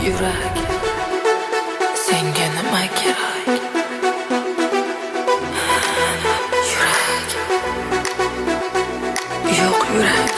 Yurak, senga nima kerak? Yurak, yo'q yurak,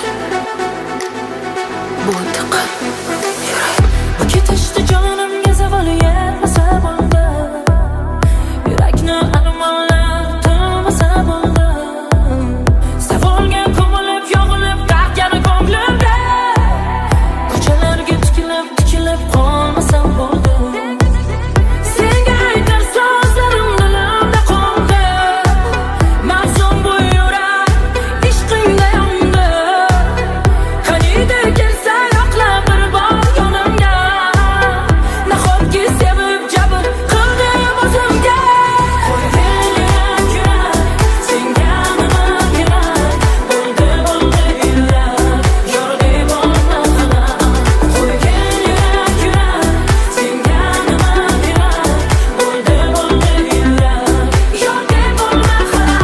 bu tiqin yurak. Bu ketishda jonimga zavol yetmasa bo'ldi, yurakni armonlar to'lmasa bo'ldi. Savolga ko'milib yog'ilib qaqgani ko'nglimda, ko'chalarga tikilib qolmasam bo'ldi. Senga aytar so'zlarim dilimda qoldi, ma'sum bu yurak ishqingda yondi. Qaniydi kelsa yoqlab bir bor yonimga, nahotki sevib jabr qildim o'zimga. Qo'ygan yurak, senga nima kerak? Bo'ldi yurak, yording bo'lma xalaq. Qo'ygan yurak, senga nima kerak? Bo'ldi yurak, yording bo'lma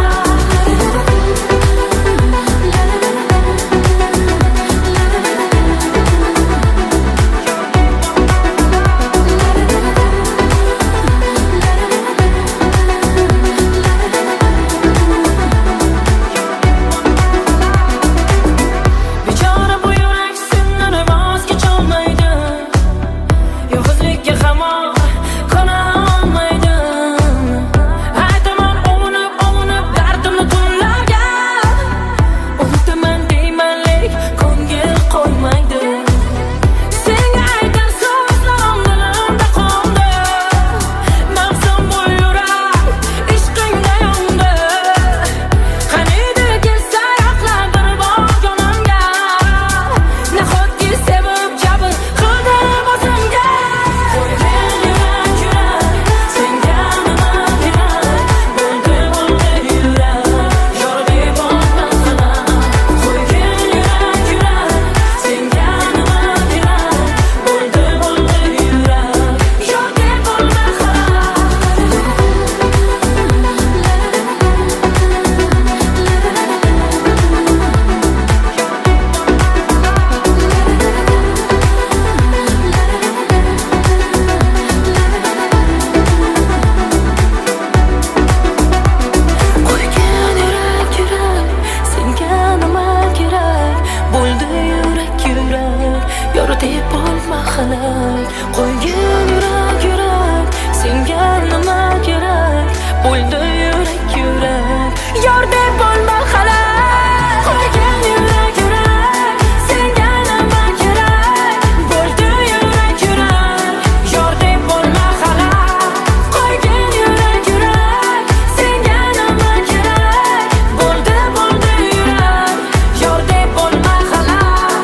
Bechora bu yurak sendan voz kecholmaydi, yolg'izlikka hamon qona olmaydi. Aytaman ovunib dardimni tunlarga, unutaman deymanlik ko'ngil qo'ymaydi. Senga aytar so'zlarim dilimda qoldi, ma'sum bu yurak ishqingda yondi. Qaniydi kelsa yoqlab bir bor yonimga, nahotki sevib jabr qildim o'zimga. Qo'ygan yurak, senga nima kerak? Bo'ldi yurak, yording bo'lma xalaq. Qo'ygan yurak, senga nima kerak? Bo'ldi yurak, yording bo'lma xalaq. Qo'ygan yurak, senga nima kerak? Bo'ldi yurak, yording bo'lma xalaq. Qo'ygan yurak, senga nima kerak? Bo'ldi yurak, yording bo'lma xalaq. Qo'ygan yurak, senga nima kerak? Bo'ldi yurak, yording bo'lma xalaq. Qo'ygan yurak, senga nima kerak? Bo'ldi yurak, yording bo'lma xalaq.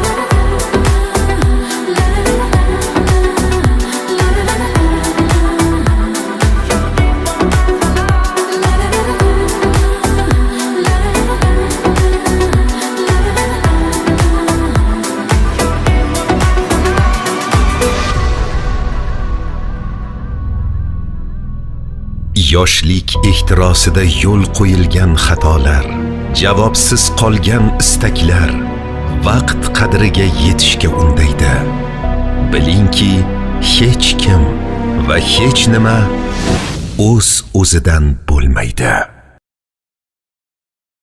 Yoshlik ehtirosida yo'l qo'yilgan xatolar, javobsiz qolgan istaklar vaqt qadriga yetishga undaydi. Bilingki, hech kim va hech nima o'z o'zidan bo'lmaydi.